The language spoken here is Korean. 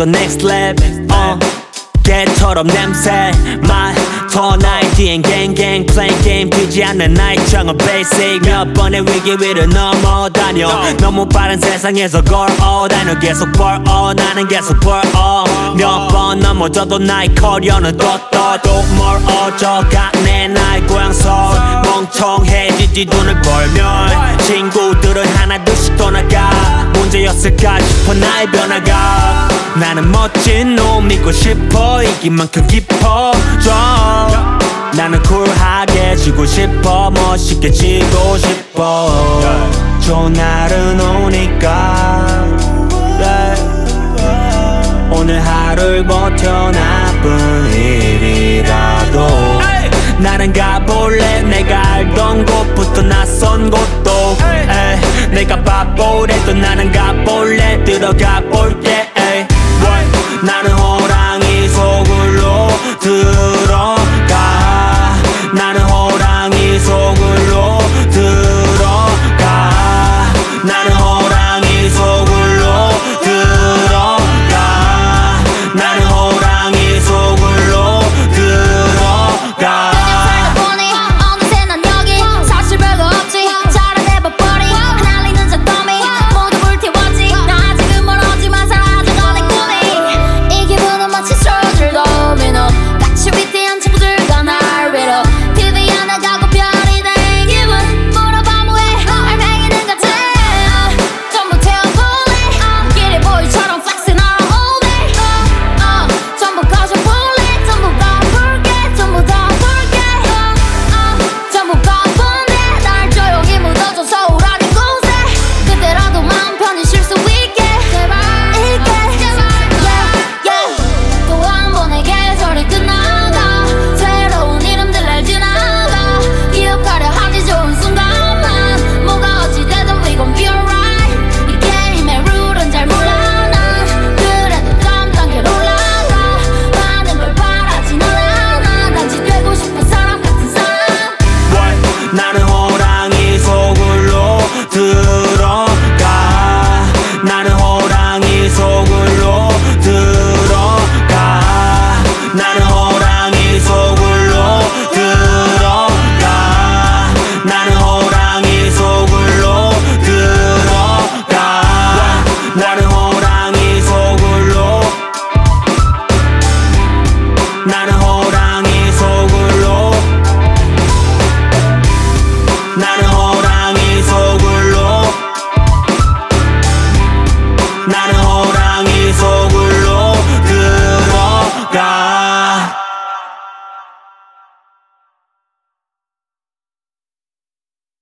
더 next level 개처럼 냄새 더 나의 뒤엔 gang playing game 뛰지 않는 나의 정은 basic 몇 번의 위기 위를 넘어다녀 너무 빠른 세상에서 걸어다녀 계속 벌어 나는 계속 벌어 몇 번 넘어져도 나의 커리어는 또 멀어져가 내 나의 고향 서울 멍청해지지 눈을 벌면 친구들은 하나둘씩 떠나가 문제였을까 싶어 나의 변화가 나는 멋진 놈 믿고 싶어 이기만큼 깊어져 나는 쿨하게 지고 싶어 멋있게 지고 싶어 좋은 날은 오니까 오늘 하루를 버텨 나쁜 일이라도 나는 가볼래 내가 알던 곳부터 낯선 곳도 내가 바보래도 나는 가볼래 들어가 볼게